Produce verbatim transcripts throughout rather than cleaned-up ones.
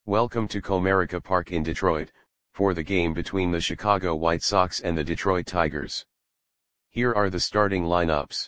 Welcome to Comerica Park in Detroit, for the game between the Chicago White Sox and the Detroit Tigers. Here are the starting lineups.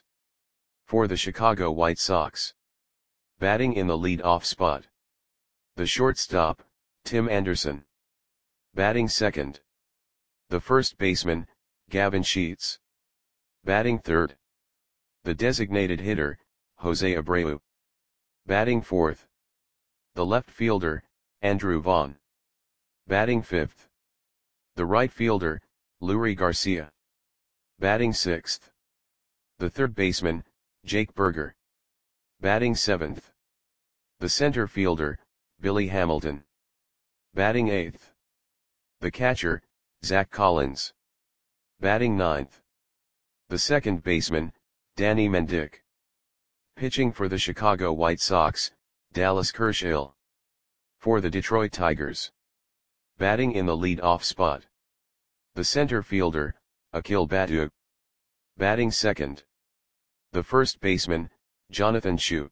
For the Chicago White Sox. Batting in the lead-off spot. The shortstop, Tim Anderson. Batting second. The first baseman, Gavin Sheets. Batting third. The designated hitter, Jose Abreu. Batting fourth. The left fielder, Andrew Vaughn. Batting fifth. The right fielder, Leury Garcia. Batting sixth. The third baseman, Jake Burger. Batting seventh. The center fielder, Billy Hamilton. Batting eighth. The catcher, Zach Collins. Batting ninth. The second baseman, Danny Mendick. Pitching for the Chicago White Sox, Dallas Kershaw. For the Detroit Tigers. Batting in the lead-off spot. The center fielder, Akil Baddoo. Batting second. The first baseman, Jonathan Schoop.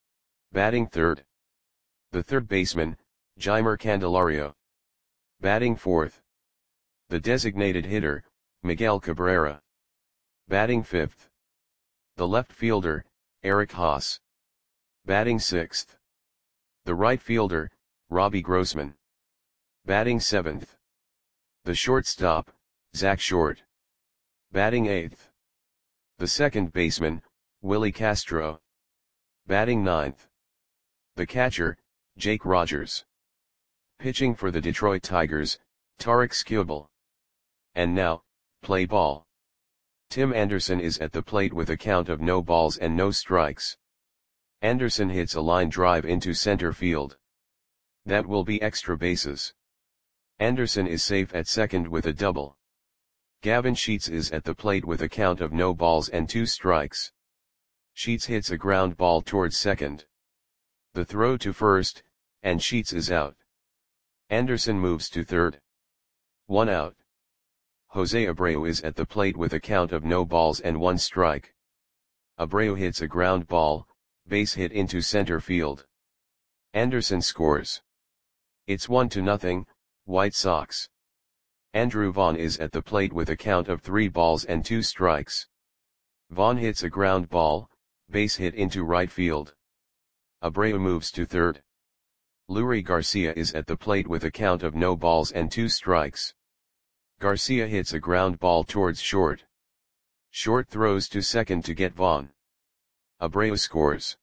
Batting third. The third baseman, Jeimer Candelario. Batting fourth. The designated hitter, Miguel Cabrera. Batting fifth. The left fielder, Eric Haas. Batting sixth. The right fielder, Robbie Grossman. Batting seventh. The shortstop, Zach Short. Batting eighth. The second baseman, Willie Castro. Batting ninth. The catcher, Jake Rogers. Pitching for the Detroit Tigers, Tarik Skubal. And now, play ball. Tim Anderson is at the plate with a count of no balls and no strikes. Anderson hits a line drive into center field. That will be extra bases. Anderson is safe at second with a double. Gavin Sheets is at the plate with a count of no balls and two strikes. Sheets hits a ground ball towards second. The throw to first, and Sheets is out. Anderson moves to third. One out. Jose Abreu is at the plate with a count of no balls and one strike. Abreu hits a ground ball, base hit into center field. Anderson scores. It's one to nothing, White Sox. Andrew Vaughn is at the plate with a count of three balls and two strikes. Vaughn hits a ground ball, base hit into right field. Abreu moves to third. Leury Garcia is at the plate with a count of no balls and two strikes. Garcia hits a ground ball towards short. Short throws to second to get Vaughn. Abreu scores.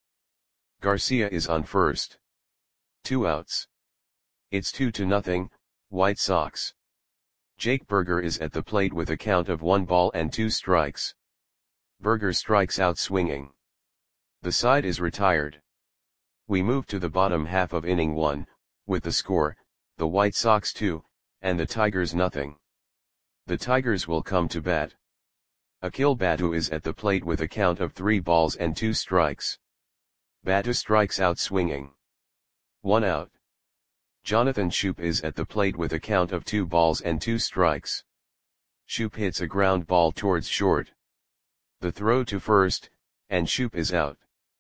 Garcia is on first. Two outs. It's two to nothing, White Sox. Jake Burger is at the plate with a count of one ball and two strikes. Burger strikes out swinging. The side is retired. We move to the bottom half of inning one, with the score, the White Sox two, and the Tigers nothing. The Tigers will come to bat. Akil Baddoo is at the plate with a count of three balls and two strikes. Baddoo strikes out swinging. One out. Jonathan Schoop is at the plate with a count of two balls and two strikes. Schoop hits a ground ball towards short. The throw to first, and Schoop is out.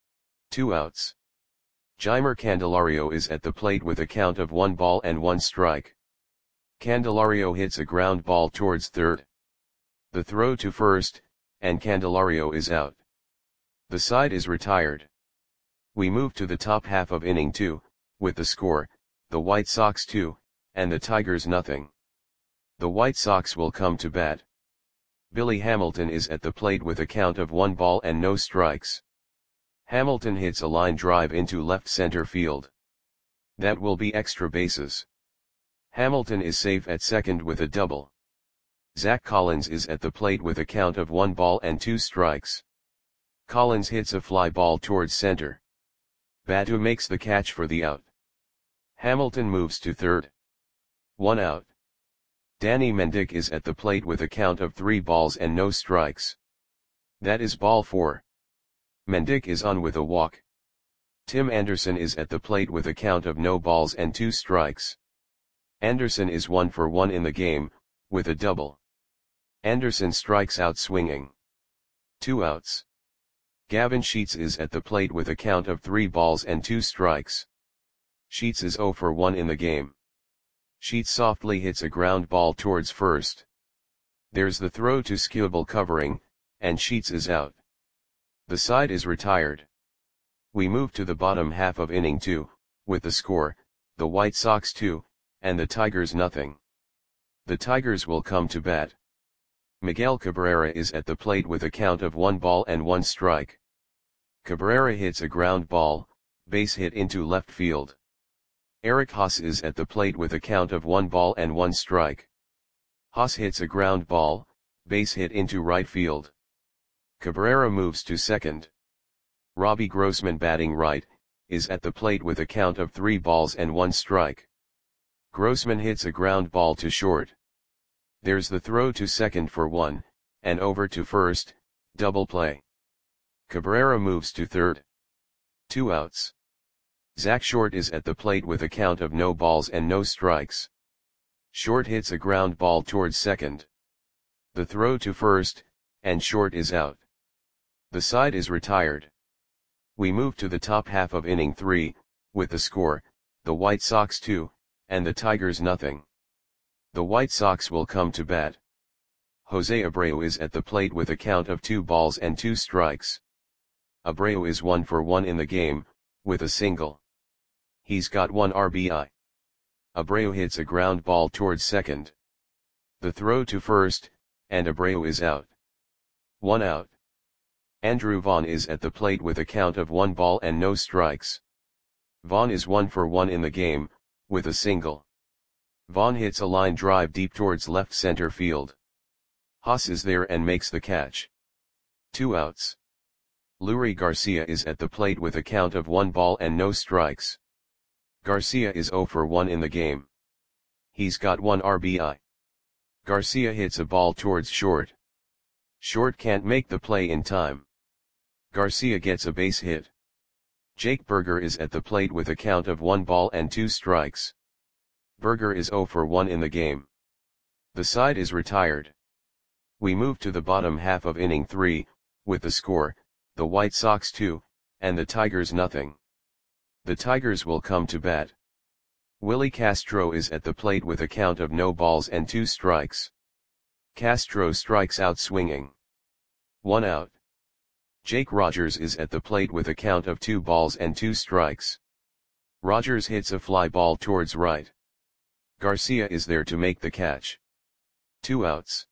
Two outs. Jeimer Candelario is at the plate with a count of one ball and one strike. Candelario hits a ground ball towards third. The throw to first, and Candelario is out. The side is retired. We move to the top half of inning two, with the score, the White Sox two, and the Tigers nothing. The White Sox will come to bat. Billy Hamilton is at the plate with a count of one ball and no strikes. Hamilton hits a line drive into left center field. That will be extra bases. Hamilton is safe at second with a double. Zach Collins is at the plate with a count of one ball and two strikes. Collins hits a fly ball towards center. Baddoo makes the catch for the out. Hamilton moves to third. One out. Danny Mendick is at the plate with a count of three balls and no strikes. That is ball four. Mendick is on with a walk. Tim Anderson is at the plate with a count of no balls and two strikes. Anderson is one for one in the game, with a double. Anderson strikes out swinging. Two outs. Gavin Sheets is at the plate with a count of three balls and two strikes. Sheets is zero for one in the game. Sheets softly hits a ground ball towards first. There's the throw to Skubal covering, and Sheets is out. The side is retired. We move to the bottom half of inning two, with the score, the White Sox two, and the Tigers nothing. The Tigers will come to bat. Miguel Cabrera is at the plate with a count of one ball and one strike. Cabrera hits a ground ball, base hit into left field. Eric Haas is at the plate with a count of one ball and one strike. Haas hits a ground ball, base hit into right field. Cabrera moves to second. Robbie Grossman, batting right, is at the plate with a count of three balls and one strike. Grossman hits a ground ball to short. There's the throw to second for one, and over to first, double play. Cabrera moves to third. Two outs. Zach Short is at the plate with a count of no balls and no strikes. Short hits a ground ball towards second. The throw to first, and Short is out. The side is retired. We move to the top half of inning three, with the score, the White Sox two, and the Tigers nothing. The White Sox will come to bat. Jose Abreu is at the plate with a count of two balls and two strikes. Abreu is one for one in the game, with a single. He's got one R B I. Abreu hits a ground ball towards second. The throw to first, and Abreu is out. One out. Andrew Vaughn is at the plate with a count of one ball and no strikes. Vaughn is one for one in the game, with a single. Vaughn hits a line drive deep towards left center field. Haas is there and makes the catch. Two outs. Leury Garcia is at the plate with a count of one ball and no strikes. Garcia is zero for one in the game. He's got one R B I. Garcia hits a ball towards short. Short can't make the play in time. Garcia gets a base hit. Jake Burger is at the plate with a count of one ball and two strikes. Burger is zero for one in the game. The side is retired. We move to the bottom half of inning three, with the score, the White Sox two, and the Tigers nothing. The Tigers will come to bat. Willie Castro is at the plate with a count of no balls and two strikes. Castro strikes out swinging. One out. Jake Rogers is at the plate with a count of two balls and two strikes. Rogers hits a fly ball towards right. Garcia is there to make the catch. Two outs.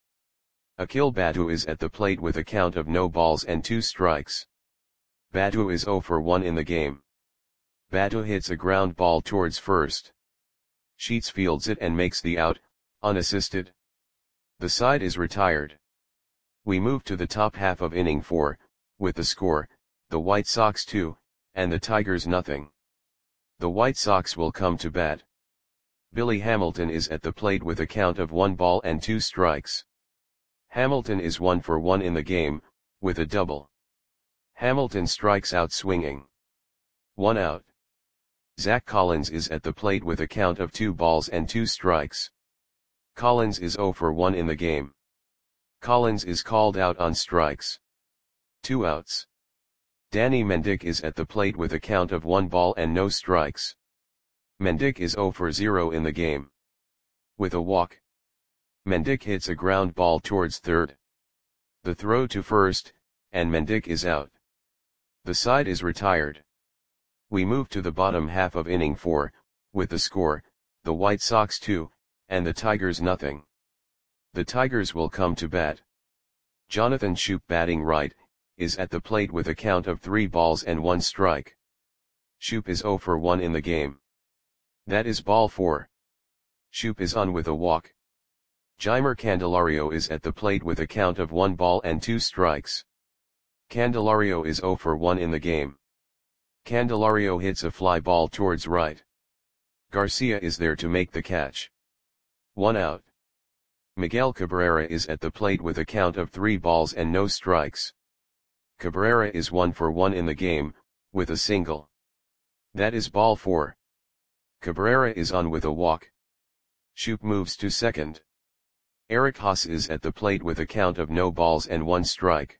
Akil Baddoo is at the plate with a count of no balls and two strikes. Baddoo is zero for one in the game. Baddoo hits a ground ball towards first. Sheets fields it and makes the out, unassisted. The side is retired. We move to the top half of inning four, with the score, the White Sox two, and the Tigers nothing. The White Sox will come to bat. Billy Hamilton is at the plate with a count of one ball and two strikes. Hamilton is one for one in the game, with a double. Hamilton strikes out swinging. One out. Zach Collins is at the plate with a count of two balls and two strikes. Collins is zero for one in the game. Collins is called out on strikes. Two outs. Danny Mendick is at the plate with a count of one ball and no strikes. Mendick is zero for zero in the game. With a walk. Mendick hits a ground ball towards third. The throw to first, and Mendick is out. The side is retired. We move to the bottom half of inning four, with the score, the White Sox two, and the Tigers nothing. The Tigers will come to bat. Jonathan Schoop, batting right, is at the plate with a count of three balls and one strike. Schoop is zero for one in the game. That is ball four. Schoop is on with a walk. Jeimer Candelario is at the plate with a count of one ball and two strikes. Candelario is zero for one in the game. Candelario hits a fly ball towards right. Garcia is there to make the catch. One out. Miguel Cabrera is at the plate with a count of three balls and no strikes. Cabrera is one for one in the game, with a single. That is ball four. Cabrera is on with a walk. Schoop moves to second. Eric Haas is at the plate with a count of no balls and one strike.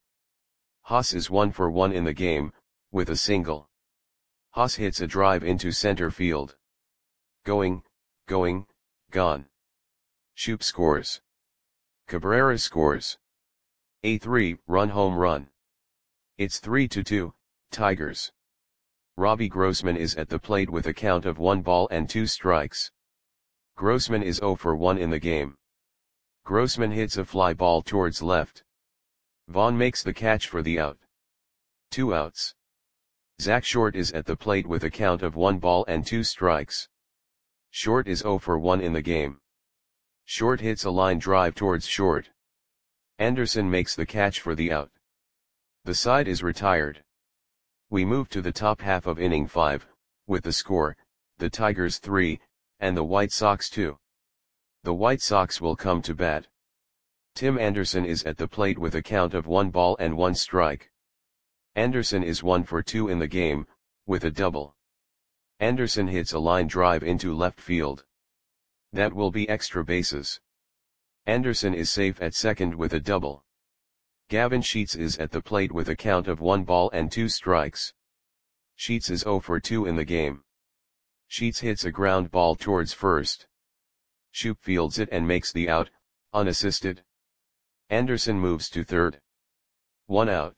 Haas is one for one in the game, with a single. Haas hits a drive into center field. Going, going, gone. Shoop scores. Cabrera scores. A three run home run. It's three to two, Tigers. Robbie Grossman is at the plate with a count of one ball and two strikes. Grossman is zero for one in the game. Grossman hits a fly ball towards left. Vaughn makes the catch for the out. Two outs. Zach Short is at the plate with a count of one ball and two strikes. Short is zero for one in the game. Short hits a line drive towards short. Anderson makes the catch for the out. The side is retired. We move to the top half of inning five, with the score, the Tigers three, and the White Sox two. The White Sox will come to bat. Tim Anderson is at the plate with a count of one ball and one strike. Anderson is one for two in the game, with a double. Anderson hits a line drive into left field. That will be extra bases. Anderson is safe at second with a double. Gavin Sheets is at the plate with a count of one ball and two strikes. Sheets is zero for two in the game. Sheets hits a ground ball towards first. Shoop fields it and makes the out, unassisted. Anderson moves to third. One out.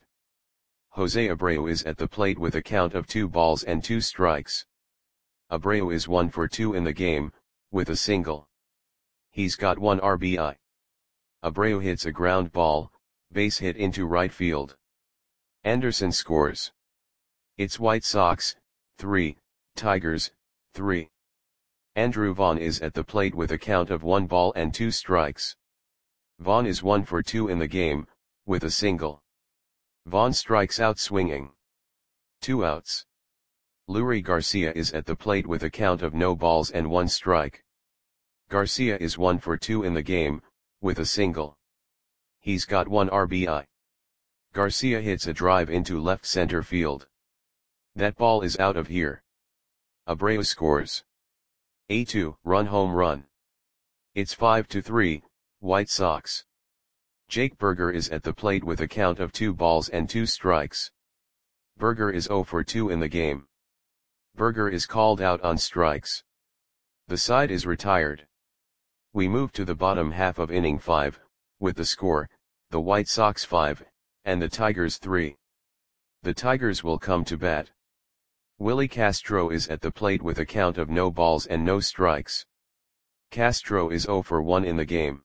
Jose Abreu is at the plate with a count of two balls and two strikes. Abreu is one for two in the game, with a single. He's got one R B I. Abreu hits a ground ball, base hit into right field. Anderson scores. It's White Sox, three, Tigers, three. Andrew Vaughn is at the plate with a count of one ball and two strikes. Vaughn is one for two in the game, with a single. Vaughn strikes out swinging. Two outs. Leury Garcia is at the plate with a count of no balls and one strike. Garcia is one for two in the game, with a single. He's got one R B I. Garcia hits a drive into left center field. That ball is out of here. Abreu scores. A two run home run. It's five to three, White Sox. Jake Burger is at the plate with a count of two balls and two strikes. Burger is zero for two in the game. Burger is called out on strikes. The side is retired. We move to the bottom half of inning five, with the score, the White Sox five, and the Tigers three. The Tigers will come to bat. Willie Castro is at the plate with a count of no balls and no strikes. Castro is zero for one in the game.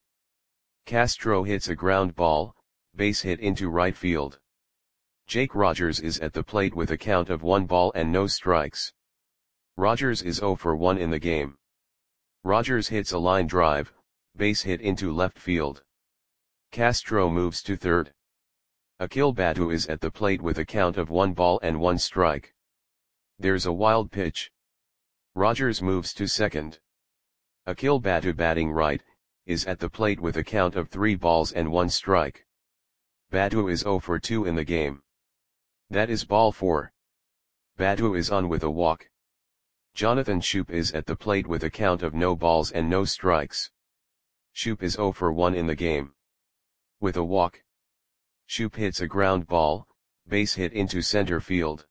Castro hits a ground ball, base hit into right field. Jake Rogers is at the plate with a count of one ball and no strikes. Rogers is zero for one in the game. Rogers hits a line drive, base hit into left field. Castro moves to third. Akil Baddoo is at the plate with a count of one ball and one strike. There's a wild pitch. Rogers moves to second. Akil Baddoo, batting right, is at the plate with a count of three balls and one strike. Baddoo is zero for two in the game. That is ball four. Baddoo is on with a walk. Jonathan Shoop is at the plate with a count of no balls and no strikes. Shoop is zero for one in the game. With a walk. Shoop hits a ground ball, base hit into center field.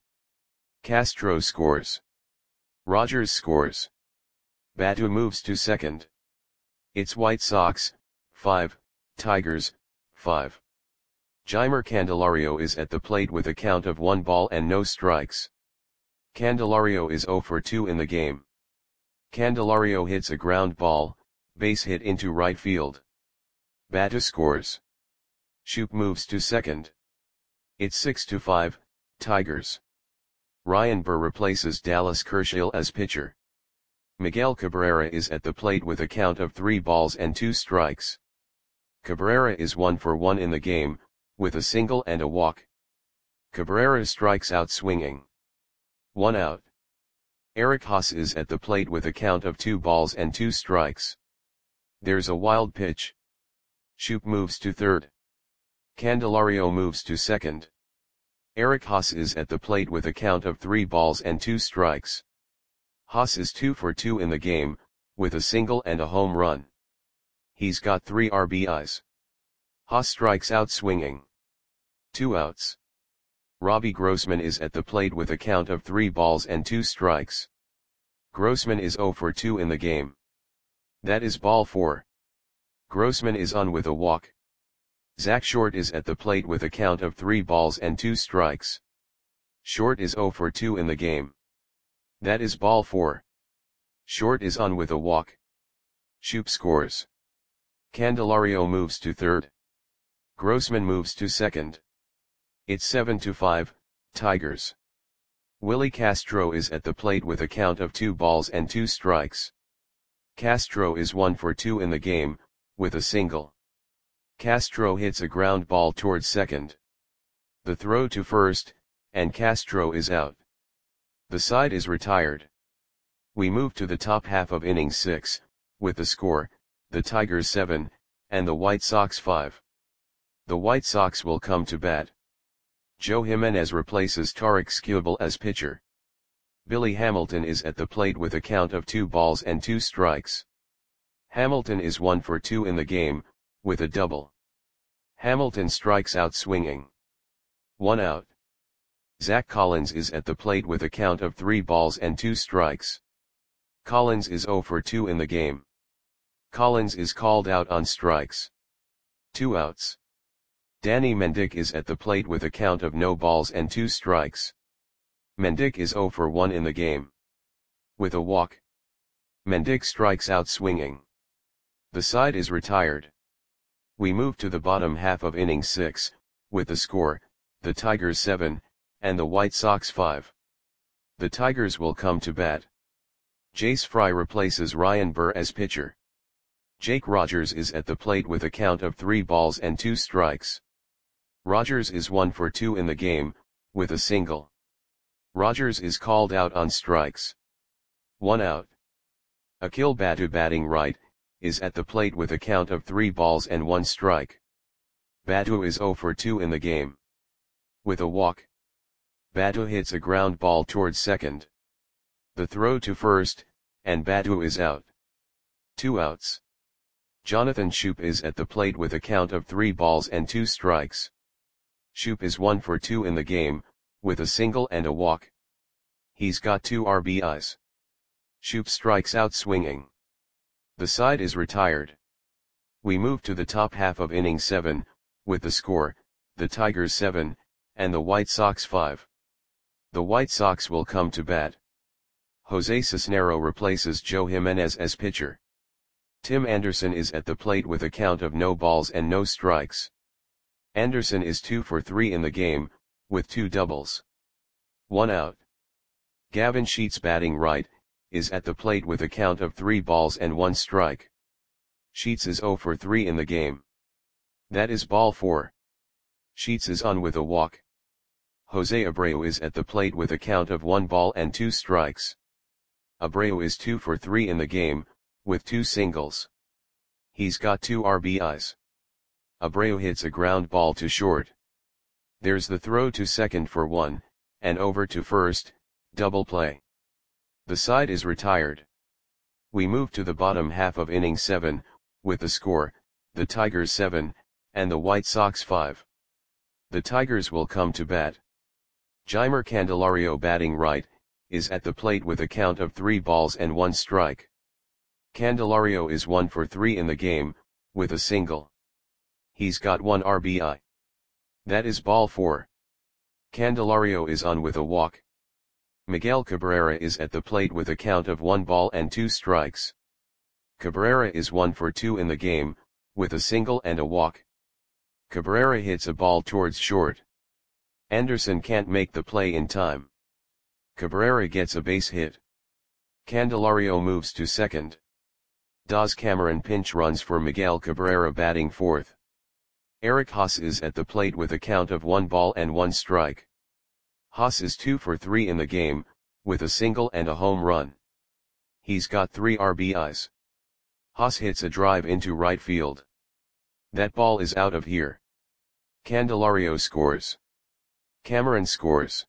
Castro scores. Rogers scores. Baddoo moves to second. It's White Sox, five, Tigers, five. Jeimer Candelario is at the plate with a count of one ball and no strikes. Candelario is zero for two in the game. Candelario hits a ground ball, base hit into right field. Baddoo scores. Shoop moves to second. It's six to five, Tigers. Ryan Burr replaces Dallas Kershaw as pitcher. Miguel Cabrera is at the plate with a count of three balls and two strikes. Cabrera is one for one in the game, with a single and a walk. Cabrera strikes out swinging. One out. Eric Haas is at the plate with a count of two balls and two strikes. There's a wild pitch. Shoop moves to third. Candelario moves to second. Eric Haas is at the plate with a count of three balls and two strikes. Haas is two for two in the game, with a single and a home run. He's got three R B Is. Haas strikes out swinging. Two outs. Robbie Grossman is at the plate with a count of three balls and two strikes. Grossman is zero for two in the game. That is ball four. Grossman is on with a walk. Zach Short is at the plate with a count of three balls and two strikes. Short is zero for two in the game. That is ball four. Short is on with a walk. Shoop scores. Candelario moves to third. Grossman moves to second. It's seven to five, Tigers. Willie Castro is at the plate with a count of two balls and two strikes. Castro is one for two in the game, with a single. Castro hits a ground ball towards second. The throw to first, and Castro is out. The side is retired. We move to the top half of inning six, with the score, the Tigers seven, and the White Sox five. The White Sox will come to bat. Joe Jimenez replaces Tarik Skubal as pitcher. Billy Hamilton is at the plate with a count of two balls and two strikes. Hamilton is one for two in the game, with a double. Hamilton strikes out swinging. One out. Zach Collins is at the plate with a count of three balls and two strikes. Collins is zero for two in the game. Collins is called out on strikes. Two outs. Danny Mendick is at the plate with a count of no balls and two strikes. Mendick is zero for one in the game. With a walk. Mendick strikes out swinging. The side is retired. We move to the bottom half of inning six, with the score, the Tigers seven, and the White Sox five. The Tigers will come to bat. Jace Fry replaces Ryan Burr as pitcher. Jake Rogers is at the plate with a count of three balls and two strikes. Rogers is one for two in the game, with a single. Rogers is called out on strikes. One out. Akil Baddoo, batting right, is at the plate with a count of three balls and one strike. Baddoo is zero for two in the game. With a walk. Baddoo hits a ground ball towards second. The throw to first, and Baddoo is out. Two outs. Jonathan Schoop is at the plate with a count of three balls and two strikes. Schoop is one for two in the game, with a single and a walk. He's got two R B Is. Schoop strikes out swinging. The side is retired. We move to the top half of inning seven, with the score, the Tigers seven, and the White Sox five. The White Sox will come to bat. Jose Cisnero replaces Joe Jimenez as pitcher. Tim Anderson is at the plate with a count of no balls and no strikes. Anderson is two for three in the game, with two doubles. One out. Gavin Sheets, batting right, is at the plate with a count of three balls and one strike. Sheets is zero for three in the game. That is ball four. Sheets is on with a walk. Jose Abreu is at the plate with a count of one ball and two strikes. Abreu is two for three in the game, with two singles. He's got two R B Is. Abreu hits a ground ball to short. There's the throw to second for one, and over to first, double play. The side is retired. We move to the bottom half of inning seven, with the score, the Tigers seven, and the White Sox five. The Tigers will come to bat. Jeimer Candelario, batting right, is at the plate with a count of three balls and one strike. Candelario is one for three in the game, with a single. He's got one R B I. That is ball four. Candelario is on with a walk. Miguel Cabrera is at the plate with a count of one ball and two strikes. Cabrera is one for two in the game, with a single and a walk. Cabrera hits a ball towards short. Anderson can't make the play in time. Cabrera gets a base hit. Candelario moves to second. Daz Cameron pinch runs for Miguel Cabrera, batting fourth. Eric Haas is at the plate with a count of one ball and one strike. Haas is two for three in the game, with a single and a home run. He's got three R B Is. Haas hits a drive into right field. That ball is out of here. Candelario scores. Cameron scores.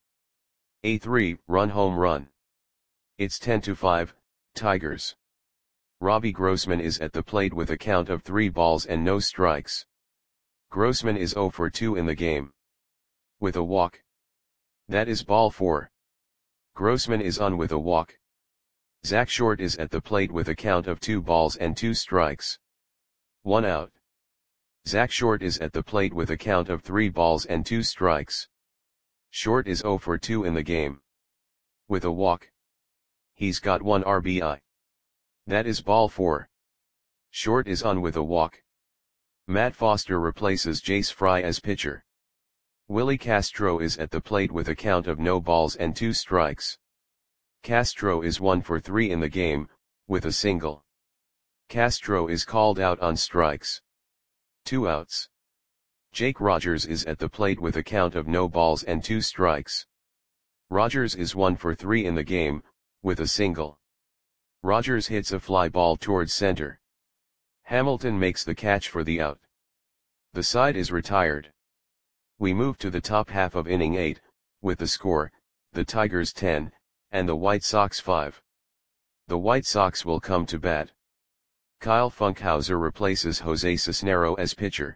A three-run home run. It's ten to five, Tigers. Robbie Grossman is at the plate with a count of three balls and no strikes. Grossman is zero for two in the game. With a walk. That is ball four. Grossman is on with a walk. Zach Short is at the plate with a count of two balls and two strikes. One out. Zach Short is at the plate with a count of three balls and two strikes. Short is oh for two in the game. With a walk. He's got one R B I. That is ball four. Short is on with a walk. Matt Foster replaces Jace Fry as pitcher. Willie Castro is at the plate with a count of no balls and two strikes. Castro is one for three in the game, with a single. Castro is called out on strikes. Two outs. Jake Rogers is at the plate with a count of no balls and two strikes. Rogers is one for three in the game, with a single. Rogers hits a fly ball towards center. Hamilton makes the catch for the out. The side is retired. We move to the top half of inning eight, with the score, the Tigers ten, and the White Sox five. The White Sox will come to bat. Kyle Funkhouser replaces Jose Cisnero as pitcher.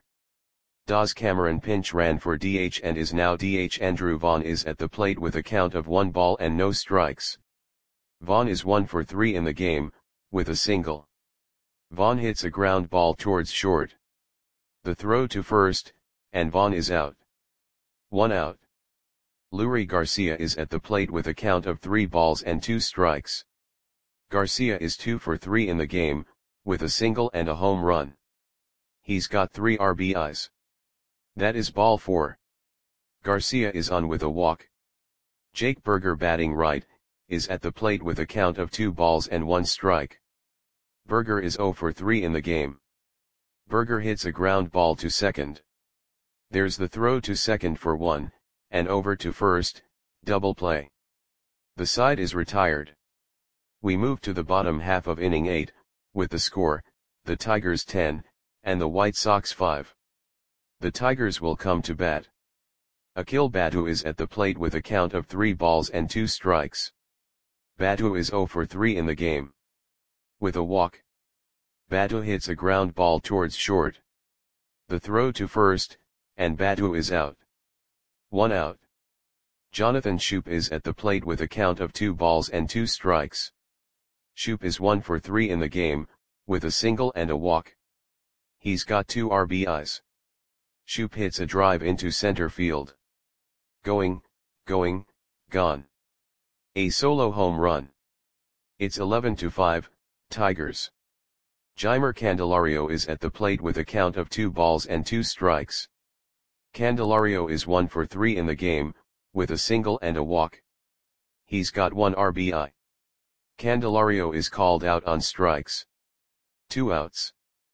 Daz Cameron pinch ran for D H and is now D H. Andrew Vaughn is at the plate with a count of one ball and no strikes. Vaughn is one for three in the game, with a single. Vaughn hits a ground ball towards short. The throw to first, and Vaughn is out. One out. Leury Garcia is at the plate with a count of three balls and two strikes. Garcia is two for three in the game, with a single and a home run. He's got three R B Is. That is ball four. Garcia is on with a walk. Jake Burger, batting right, is at the plate with a count of two balls and one strike. Burger is oh for three in the game. Burger hits a ground ball to second. There's the throw to second for one, and over to first, double play. The side is retired. We move to the bottom half of inning eight, with the score, the Tigers ten, and the White Sox five. The Tigers will come to bat. Akil Baddoo is at the plate with a count of three balls and two strikes. Baddoo is oh for three in the game. With a walk. Baddoo hits a ground ball towards short. The throw to first, and Baddoo is out. One out. Jonathan Schoop is at the plate with a count of two balls and two strikes. Schoop is one for three in the game, with a single and a walk. He's got two R B Is. Schoop hits a drive into center field. Going, going, gone. A solo home run. It's eleven to five, Tigers. Jeimer Candelario is at the plate with a count of two balls and two strikes. Candelario is one for three in the game, with a single and a walk. He's got one R B I. Candelario is called out on strikes. Two outs.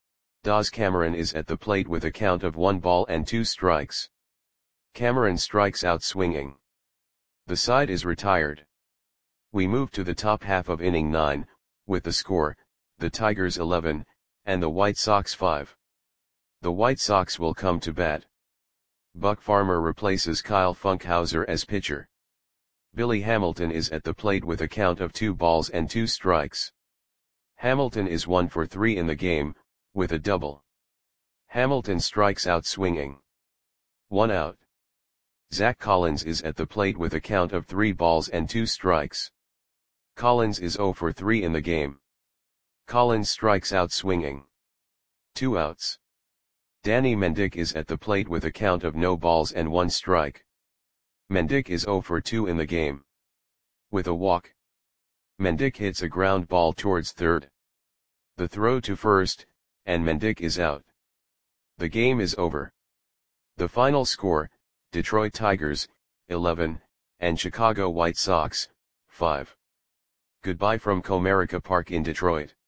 Daz Cameron is at the plate with a count of one ball and two strikes. Cameron strikes out swinging. The side is retired. We move to the top half of inning nine, with the score, the Tigers eleven, and the White Sox five. The White Sox will come to bat. Buck Farmer replaces Kyle Funkhouser as pitcher. Billy Hamilton is at the plate with a count of two balls and two strikes. Hamilton is one for three in the game, with a double. Hamilton strikes out swinging. One out. Zach Collins is at the plate with a count of three balls and two strikes. Collins is oh for three in the game. Collins strikes out swinging. Two outs. Danny Mendick is at the plate with a count of no balls and one strike. Mendick is oh for two in the game. With a walk. Mendick hits a ground ball towards third. The throw to first, and Mendick is out. The game is over. The final score, Detroit Tigers, eleven, and Chicago White Sox, five. Goodbye from Comerica Park in Detroit.